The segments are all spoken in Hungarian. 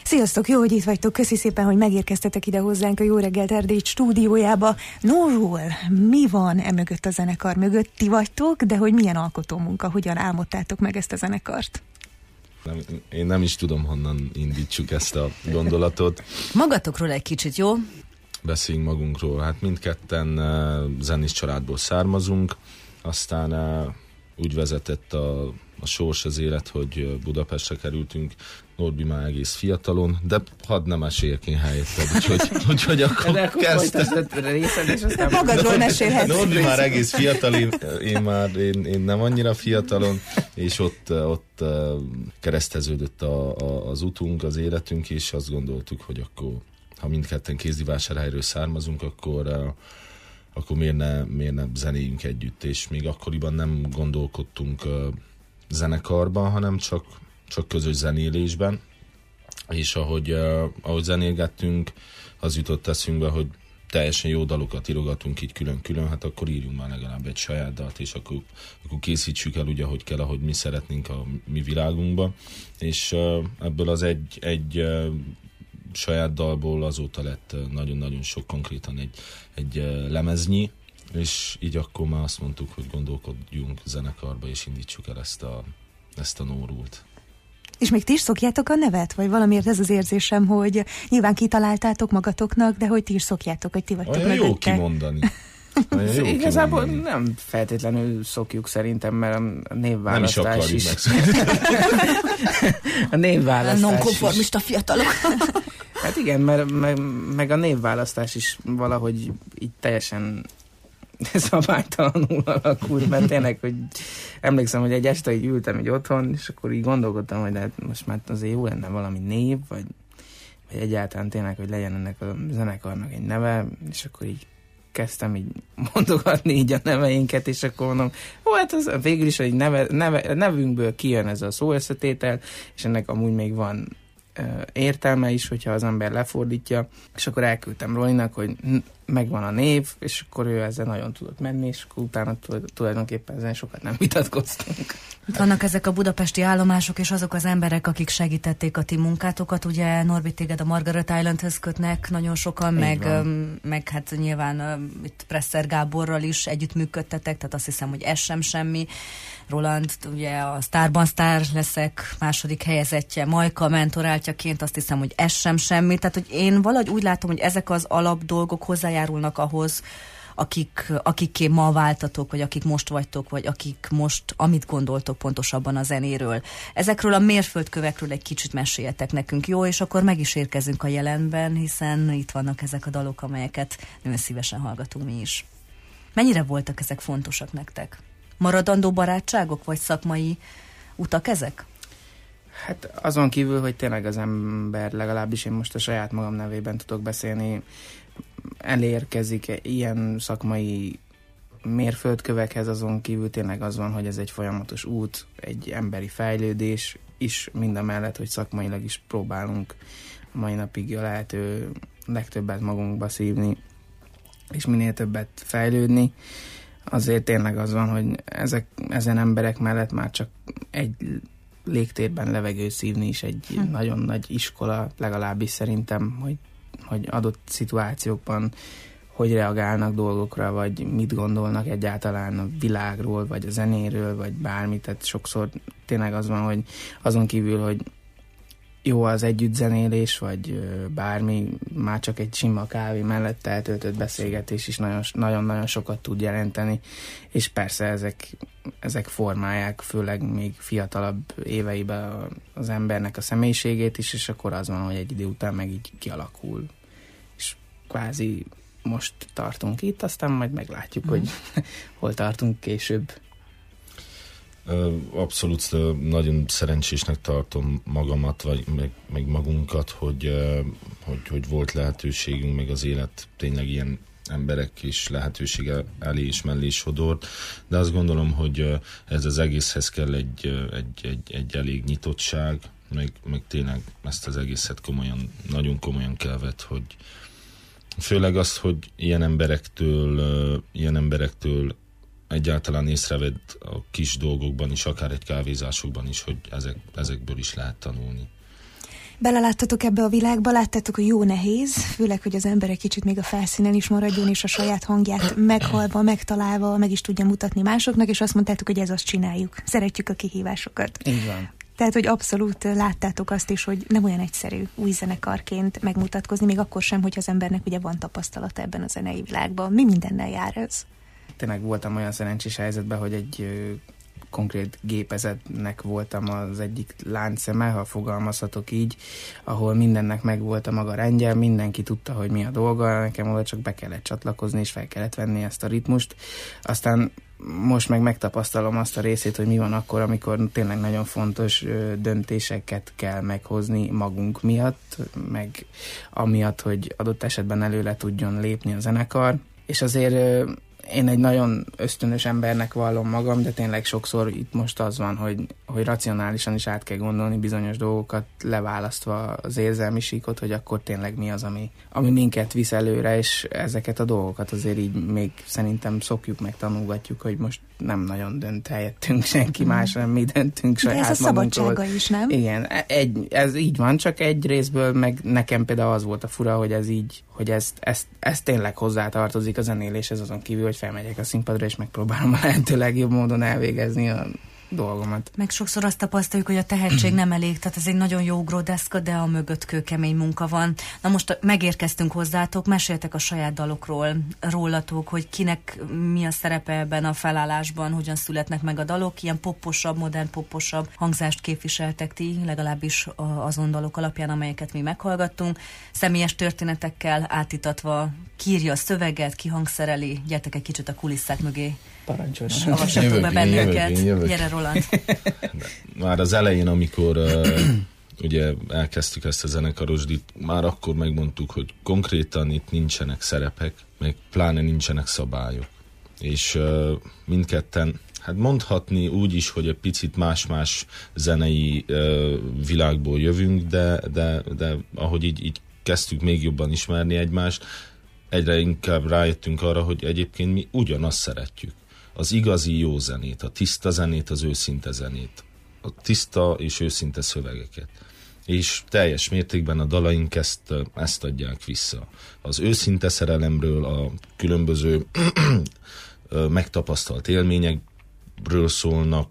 Sziasztok, jó, hogy itt vagytok, köszi szépen, hogy megérkeztetek ide hozzánk a Jó reggelt Erdély stúdiójába. Nóról, mi van mögött a zenekar mögött? Ti vagytok, de hogy milyen alkotómunka, hogyan álmodtátok meg ezt a zenekart? Én nem is tudom, honnan indítsuk ezt a gondolatot. Magatokról egy kicsit, jó? Beszéljünk magunkról. Hát mindketten zenés családból származunk, aztán úgy vezetett a sors, az élet, hogy Budapestre kerültünk, Norbi már egész fiatalon, de hadd nem meséljek én helyetted, úgyhogy akkor kezdtem. Magadról mesélhetsz. Norbi már egész fiatal, én nem annyira fiatalon, és ott kereszteződött az utunk, az életünk, és azt gondoltuk, hogy akkor, ha mindketten Kézdivásárhelyről származunk, akkor miért ne zenéljünk együtt, és még akkoriban nem gondolkodtunk zenekarban, hanem csak közös zenélésben, és ahogy zenélgettünk, az jutott eszünkbe, hogy teljesen jó dalokat írogatunk így külön-külön, hát akkor írjunk már legalább egy saját dalt, és akkor készítsük el úgy, ahogy kell, ahogy mi szeretnénk a mi világunkba, és ebből az egy saját dalból azóta lett nagyon-nagyon sok, konkrétan egy lemeznyi, és így akkor már azt mondtuk, hogy gondolkodjunk zenekarba, és indítsuk el ezt a Nórult. És még ti is szokjátok a nevet? Vagy valamiért ez az érzésem, hogy nyilván kitaláltátok magatoknak, de hogy ti is szokjátok, hogy ti vagytok olyan mögötte. Jó kimondani. Igazából nem feltétlenül szokjuk szerintem, mert a névválasztás is. A névválasztás a nonkonformista fiatalok. Hát igen, mert meg a névválasztás is valahogy így teljesen szabálytalanul alakult, mert tényleg, hogy emlékszem, hogy egy este így ültem így otthon, és akkor így gondolkodtam, hogy hát most már azért jó lenne valami név, vagy egyáltalán tényleg, hogy legyen ennek a zenekarnak egy neve, és akkor így kezdtem így mondogatni így a neveinket, és akkor mondom, hát az végül is, hogy nevünkből kijön ez a szóösszetétel, és ennek amúgy még van értelme is, hogyha az ember lefordítja, és akkor elküldtem Rolinak, hogy megvan a név, és akkor ő ezzel nagyon tudott menni, és akkor utána tulajdonképpen ezen sokat nem vitatkoztunk. Itt vannak ezek a budapesti állomások, és azok az emberek, akik segítették a ti munkátokat, ugye Norbi, téged a Margaret Islandhez kötnek nagyon sokan, meg hát nyilván itt Presser Gáborral is együttműködtetek, tehát azt hiszem, hogy ez sem semmi. Roland, ugye a Sztárban sztár leszek második helyezettje, Majka mentoráltjaként, azt hiszem, hogy ez sem semmi. Tehát, hogy én valahogy úgy látom, hogy ezek az alap dolgok hozzájárulnak ahhoz, akikké ma váltatok, vagy akik most vagytok, vagy akik most, amit gondoltok pontosabban a zenéről. Ezekről a mérföldkövekről egy kicsit meséljetek nekünk, jó? És akkor meg is érkezünk a jelenben, hiszen itt vannak ezek a dalok, amelyeket nagyon szívesen hallgatunk mi is. Mennyire voltak ezek fontosak nektek? Maradandó barátságok, vagy szakmai utak ezek? Hát azon kívül, hogy tényleg az ember, legalábbis én most a saját magam nevében tudok beszélni, elérkezik ilyen szakmai mérföldkövekhez, azon kívül tényleg az van, hogy ez egy folyamatos út, egy emberi fejlődés is, mindamellett, hogy szakmailag is próbálunk a mai napig a lehető legtöbbet magunkba szívni, és minél többet fejlődni. Azért tényleg az van, hogy ezen emberek mellett már csak egy légtérben levegőt szívni is egy nagyon nagy iskola, legalábbis szerintem, hogy adott szituációkban hogy reagálnak dolgokra, vagy mit gondolnak egyáltalán a világról, vagy a zenéről, vagy bármit. Tehát sokszor tényleg az van, hogy azon kívül, hogy jó az együttzenélés, vagy bármi, már csak egy sima kávé mellett eltöltött beszélgetés is nagyon-nagyon sokat tud jelenteni, és persze ezek formálják, főleg még fiatalabb éveiben az embernek a személyiségét is, és akkor az van, hogy egy idő után meg így kialakul. És kvázi most tartunk itt, aztán majd meglátjuk, hogy hol tartunk később. Abszolút nagyon szerencsésnek tartom magamat, vagy meg magunkat, hogy volt lehetőségünk, meg az élet tényleg ilyen emberek is lehetősége elé és mellé sodort, de azt gondolom, hogy ez az egészhez kell egy elég nyitottság, meg tényleg ezt az egészet nagyon komolyan kell vett, hogy főleg azt, hogy ilyen emberektől egyáltalán észrevedd a kis dolgokban is, akár egy kávézásokban is, hogy ezekből is lehet tanulni. Beleláttatok ebbe a világba, láttátok, hogy jó nehéz, főleg, hogy az ember egy kicsit még a felszínen is maradjon, és a saját hangját meghallva, megtalálva meg is tudja mutatni másoknak, és azt mondtátok, hogy ez azt csináljuk. Szeretjük a kihívásokat. Így van. Tehát, hogy abszolút láttátok azt is, hogy nem olyan egyszerű új zenekarként megmutatkozni, még akkor sem, hogy az embernek ugye van tapasztalata ebben a zenei világban. Mi mindennel jár ez? Tényleg voltam olyan szerencsés helyzetben, hogy egy konkrét gépezetnek voltam az egyik láncszeme, ha fogalmazhatok így, ahol mindennek megvolt a maga rendje, mindenki tudta, hogy mi a dolga, nekem oda csak be kellett csatlakozni, és fel kellett venni ezt a ritmust. Aztán most meg megtapasztalom azt a részét, hogy mi van akkor, amikor tényleg nagyon fontos döntéseket kell meghozni magunk miatt, meg amiatt, hogy adott esetben előle tudjon lépni a zenekar. És azért én egy nagyon ösztönös embernek vallom magam, de tényleg sokszor itt most az van, hogy racionálisan is át kell gondolni bizonyos dolgokat, leválasztva az érzelmi síkot, hogy akkor tényleg mi az, ami minket visz előre, és ezeket a dolgokat azért így még szerintem szokjuk meg, tanulgatjuk, hogy most nem nagyon dönt helyettünk senki más, nem mi döntünk saját magunkról. De ez a szabadsága is, nem? Igen, ez így van, csak egy részből meg nekem például az volt a fura, hogy ez így, hogy ez tényleg hozzátartozik a zenéléshez, azon kívül, hogy felmegyek a színpadra, és megpróbálom a lehető legjobb módon elvégezni a dolgomat. Meg sokszor azt tapasztaljuk, hogy a tehetség nem elég, tehát ez egy nagyon jó ugródeszka, de a mögött kőkemény munka van. Na most megérkeztünk hozzátok, meséltek a saját dalokról, rólatok, hogy kinek mi a szerepe ebben a felállásban, hogyan születnek meg a dalok, ilyen popposabb, modern popposabb hangzást képviseltek ti, legalábbis azon dalok alapján, amelyeket mi meghallgattunk. Személyes történetekkel átítatva, ki írja a szöveget, ki hangszereli, gyertek egy kicsit a kulisszák mögé. Parancsoljon. Avassatok be bennünket. Gyere, Roland. Már az elején, amikor ugye elkezdtük ezt a zenekarosdit, már akkor megmondtuk, hogy konkrétan itt nincsenek szerepek, meg pláne nincsenek szabályok. És mindketten, hát mondhatni úgy is, hogy egy picit más-más zenei világból jövünk, de ahogy így kezdtük még jobban ismerni egymást, egyre inkább rájöttünk arra, hogy egyébként mi ugyanazt szeretjük. Az igazi jó zenét, a tiszta zenét, az őszinte zenét. A tiszta és őszinte szövegeket. És teljes mértékben a dalaink ezt adják vissza. Az őszinte szerelemről, a különböző megtapasztalt élményekről szólnak,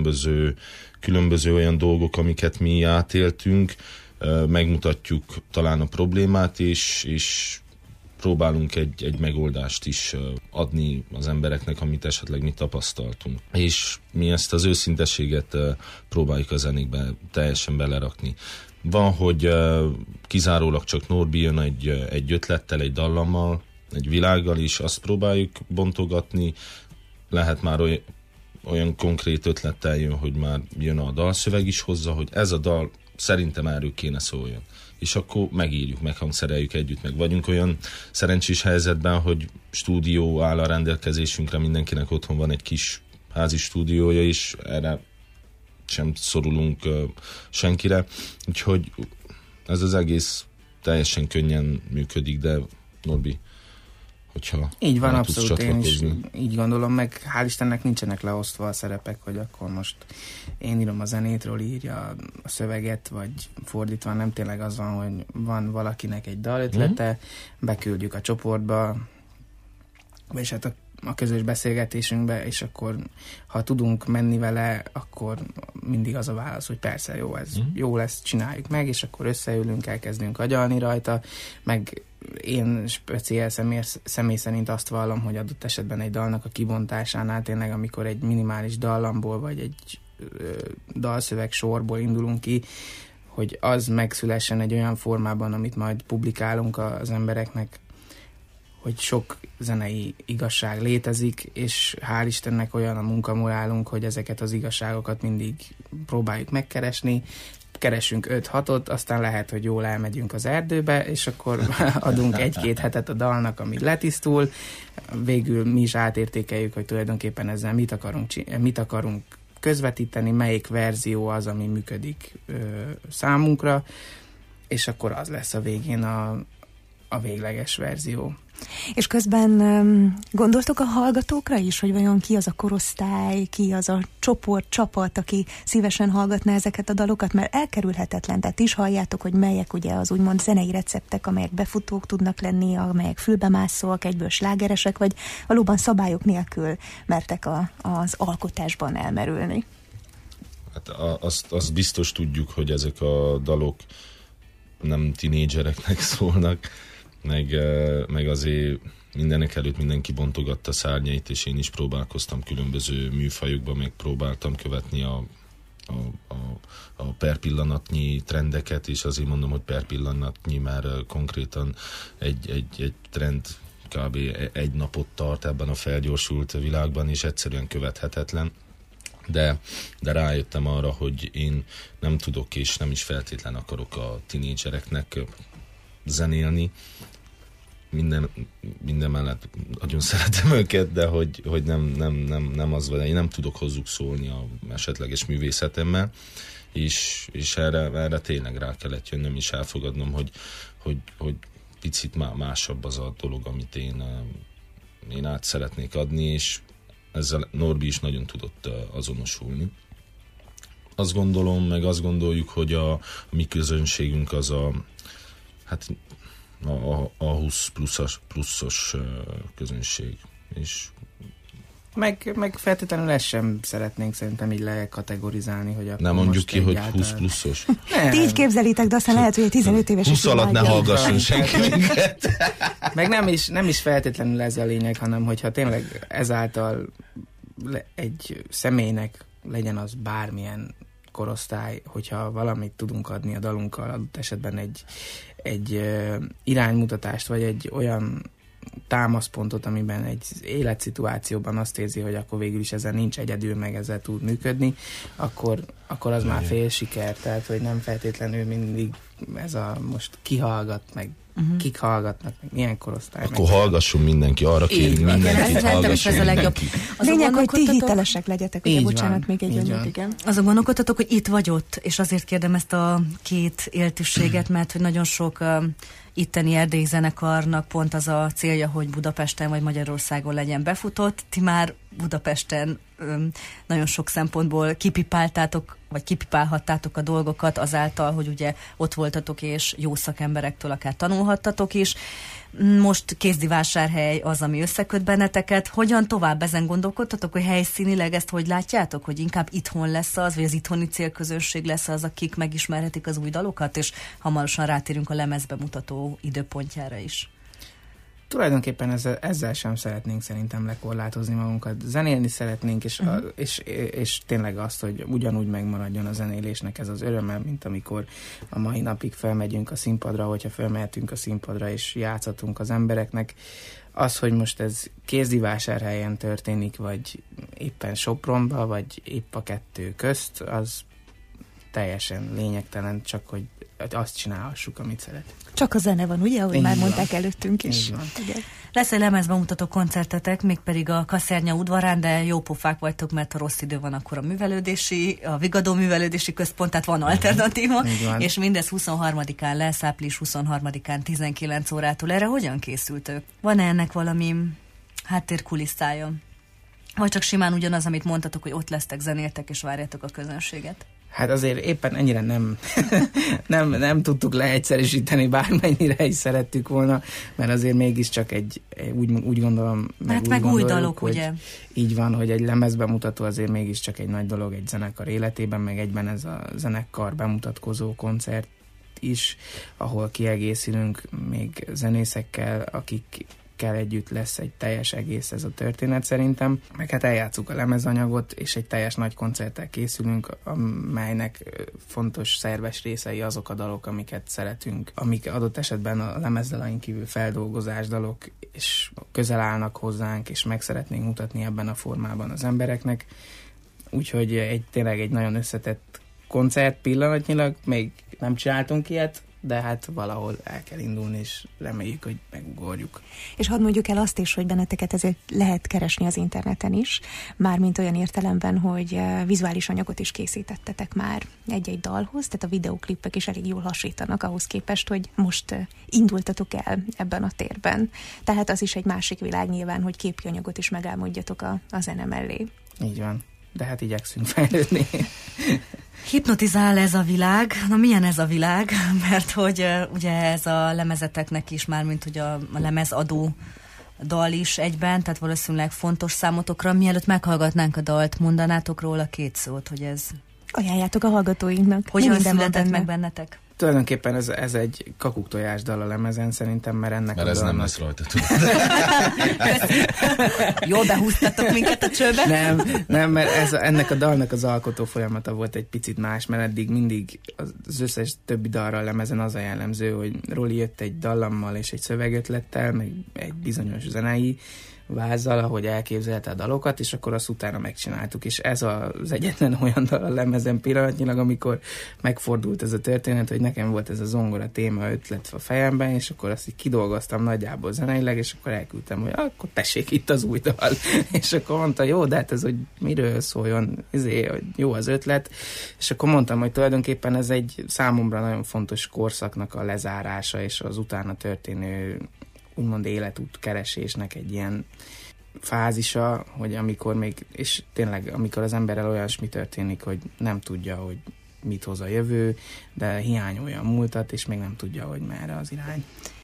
különböző olyan dolgok, amiket mi átéltünk, megmutatjuk talán a problémát, és próbálunk egy megoldást is adni az embereknek, amit esetleg mi tapasztaltunk. És mi ezt az őszinteséget próbáljuk a zenékbe teljesen belerakni. Van, hogy kizárólag csak Norbi jön egy ötlettel, egy dallammal, egy világgal, és azt próbáljuk bontogatni. Lehet már olyan konkrét ötlettel jön, hogy már jön a dalszöveg is hozzá, hogy ez a dal szerintem erről kéne szóljon. És akkor megírjuk, meghangszereljük együtt, meg vagyunk olyan szerencsés helyzetben, hogy stúdió áll a rendelkezésünkre, mindenkinek otthon van egy kis házi stúdiója is, erre sem szorulunk senkire, úgyhogy ez az egész teljesen könnyen működik, de Norbi, hogyha így van, abszolút, én is így gondolom, meg hál' Istennek nincsenek leosztva a szerepek, hogy akkor most én írom a zenétről, írja a szöveget, vagy fordítva, nem, tényleg az van, hogy van valakinek egy dalötlete, beküldjük a csoportba, és hát a közös beszélgetésünkbe, és akkor ha tudunk menni vele, akkor mindig az a válasz, hogy persze, jó, ez jó lesz, csináljuk meg, és akkor összeülünk, elkezdünk agyalni rajta, meg én speciál személy szerint azt vallom, hogy adott esetben egy dalnak a kibontásánál tényleg, amikor egy minimális dallamból, vagy egy dalszöveg sorból indulunk ki, hogy az megszülessen egy olyan formában, amit majd publikálunk az embereknek, hogy sok zenei igazság létezik, és hál' Istennek olyan a munkamorálunk, hogy ezeket az igazságokat mindig próbáljuk megkeresni, keresünk 5-6-ot, aztán lehet, hogy jól elmegyünk az erdőbe, és akkor adunk 1-2 hetet a dalnak, amíg letisztul, végül mi is átértékeljük, hogy tulajdonképpen ezzel mit akarunk közvetíteni, melyik verzió az, ami működik számunkra, és akkor az lesz a végén a végleges verzió. És közben gondoltok a hallgatókra is, hogy vajon ki az a korosztály, ki az a csoport, csapat, aki szívesen hallgatná ezeket a dalokat, mert elkerülhetetlen, tehát is halljátok, hogy melyek ugye az úgymond zenei receptek, amelyek befutók tudnak lenni, amelyek fülbemászóak, egyből slágeresek, vagy valóban szabályok nélkül mertek az alkotásban elmerülni. Hát azt biztos tudjuk, hogy ezek a dalok nem tinédzsereknek szólnak, meg azért mindenek előtt mindenki bontogatta szárnyait, és én is próbálkoztam különböző műfajokban, meg próbáltam követni a per pillanatnyi trendeket, és azért mondom, hogy per pillanatnyi, mert konkrétan egy trend kb. Egy napot tart ebben a felgyorsult világban, és egyszerűen követhetetlen. De rájöttem arra, hogy én nem tudok, és nem is feltétlen akarok a tinédzsereknek zenélni. Minden mellett nagyon szeretem őket, de hogy nem az van, én nem tudok hozzuk szólni a esetleges művészetemmel, és erre tényleg rá kellett jönnöm, és elfogadnom, hogy picit másabb az a dolog, amit én át szeretnék adni, és ezzel Norbi is nagyon tudott azonosulni. Azt gondolom, meg azt gondoljuk, hogy a mi közönségünk az a 20 pluszos közönség. És meg feltétlenül ezt sem szeretnénk szerintem így lekategorizálni, hogy akkor nem mondjuk ki, egyáltalán... hogy 20 pluszos. Ti így képzelitek, de aztán lehet, hogy egy 15 éves 20 alatt ne hallgasson senki minket. Meg nem is feltétlenül ez a lényeg, hanem hogyha tényleg ezáltal egy személynek legyen az bármilyen korosztály, hogyha valamit tudunk adni a dalunkkal, adott esetben egy iránymutatást, vagy egy olyan támaszpontot, amiben egy életszituációban azt érzi, hogy akkor végül is ezzel nincs egyedül, meg ezzel tud működni, akkor az már fél siker, tehát hogy nem feltétlenül mindig ez a most kihallgat, meg kik hallgatnak, meg milyen korosztály. Akkor hallgasson mindenki, arra kérünk mindenkit, hallgasson mindenki. Lényeg, hogy ti hitelesek legyetek, ugye, bocsánat, még egy önöt, igen. Azon gondolkodtatok, hogy itt vagy ott, és azért kérdem ezt a két éltűséget, mert hogy nagyon sok itteni erdélyi zenekarnak pont az a célja, hogy Budapesten vagy Magyarországon legyen befutott. Ti már Budapesten nagyon sok szempontból kipipáltátok, vagy kipipálhattátok a dolgokat azáltal, hogy ugye ott voltatok, és jó szakemberektől akár tanulhattatok is. Most Kézdivásárhely az, ami összeköt benneteket. Hogyan tovább ezen gondolkodtatok, hogy helyszínileg ezt hogy látjátok, hogy inkább itthon lesz az, vagy az itthoni célközönség lesz az, akik megismerhetik az új dalokat, és hamarosan rátérünk a lemezbemutató időpontjára is? Tulajdonképpen ezzel sem szeretnénk szerintem lekorlátozni magunkat. Zenélni szeretnénk, és tényleg azt, hogy ugyanúgy megmaradjon a zenélésnek ez az örömmel, mint amikor a mai napig felmegyünk a színpadra, hogyha felmehetünk a színpadra és játszhatunk az embereknek. Az, hogy most ez Kézdivásárhelyen történik, vagy éppen Sopronba, vagy épp a kettő közt, az teljesen lényegtelen, csak hogy azt csinálhassuk, amit szeretünk. Csak a zene van, ugye? Ahogy már mondták előttünk is. Lesz egy lemezbemutató koncertetek, mégpedig a Kaszárnya udvarán, de jó pofák vagytok, mert ha rossz idő van, akkor a Vigadó művelődési központ, tehát van alternatíva, és mindez 23-án lesz, április 23-án 19 órától. Erre hogyan készültök? Van-e ennek valami háttérkulisszája? Vagy csak simán ugyanaz, amit mondtatok, hogy ott lesztek, zenéltek és várjátok a közönséget? Hát azért éppen ennyire nem tudtuk leegyszerűsíteni, bármennyire is szerettük volna, mert azért mégiscsak úgy gondolom, meg új dalok, hogy ugye? Így van, hogy egy lemezbemutató azért mégiscsak egy nagy dolog egy zenekar életében, meg egyben ez a zenekar bemutatkozó koncert is, ahol kiegészülünk még zenészekkel, akikkel együtt lesz egy teljes egész ez a történet szerintem. Meg hát eljátszuk a lemezanyagot, és egy teljes nagy koncerttel készülünk, amelynek fontos szerves részei azok a dalok, amiket szeretünk, amik adott esetben a lemezdalain kívül feldolgozás dalok, és közel állnak hozzánk, és meg szeretnénk mutatni ebben a formában az embereknek. Úgyhogy tényleg egy nagyon összetett koncert pillanatnyilag, még nem csináltunk ilyet, de hát valahol el kell indulni, és reméljük, hogy megugorjuk. És hadd mondjuk el azt is, hogy benneteket ezért lehet keresni az interneten is, mármint olyan értelemben, hogy vizuális anyagot is készítettetek már egy-egy dalhoz, tehát a videóklipek is elég jól hasítanak ahhoz képest, hogy most indultatok el ebben a térben. Tehát az is egy másik világ nyilván, hogy képi anyagot is megálmodjatok a zene mellé. Így van, de hát igyekszünk fejlődni. Hipnotizál ez a világ. Na milyen ez a világ? Mert hogy ugye ez a lemezeteknek is már, mint hogy a lemezadó dal is egyben, tehát valószínűleg fontos számotokra. Mielőtt meghallgatnánk a dalt, mondanátok róla 2 szót, hogy ez... Ajánljátok a hallgatóinknak. Hogyan született meg bennetek? Tulajdonképpen ez egy kakuktojás dal a lemezen szerintem, mert ennek mert a ez dalnak... nem lesz rajta, tudod. Jól behúztatok minket a csőbe? Nem, mert ennek a dalnak az alkotó folyamata volt egy picit más, mert eddig mindig az összes többi dalra a lemezen az a jellemző, hogy Roli jött egy dallammal és egy szövegötlettel, meg egy bizonyos zenei vázzal, ahogy elképzelte a dalokat, és akkor azt utána megcsináltuk, és ez az egyetlen olyan dal a lemezen pillanatnyilag, amikor megfordult ez a történet, hogy nekem volt ez a zongora téma ötlet a fejemben, és akkor azt így kidolgoztam nagyjából zeneileg, és akkor elküldtem, hogy akkor tessék itt az új dal, és akkor mondta, jó, de hát ez, hogy miről szóljon, hogy jó az ötlet, és akkor mondtam, hogy tulajdonképpen ez egy számomra nagyon fontos korszaknak a lezárása, és az utána történő úgymond életút keresésnek egy ilyen fázisa, hogy amikor még, és tényleg amikor az emberrel olyasmi történik, hogy nem tudja, hogy mit hoz a jövő, de hiányolja a múltat, és még nem tudja, hogy merre az irány.